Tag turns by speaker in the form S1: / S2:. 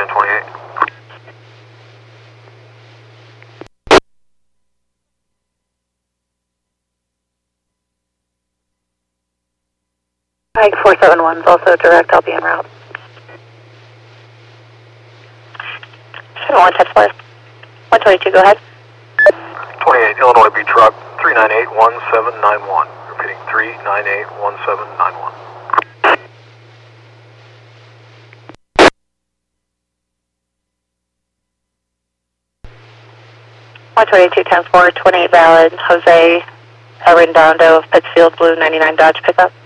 S1: 1028.
S2: Ike 471 is also direct, I'll be en route.
S3: 71 10 4. 122, go ahead.
S1: 28, Illinois B truck, 3981791. Repeating, 3981791.
S3: 122 10 4, 28 valid, Jose Arredondo of Pittsfield Blue 99 Dodge pickup.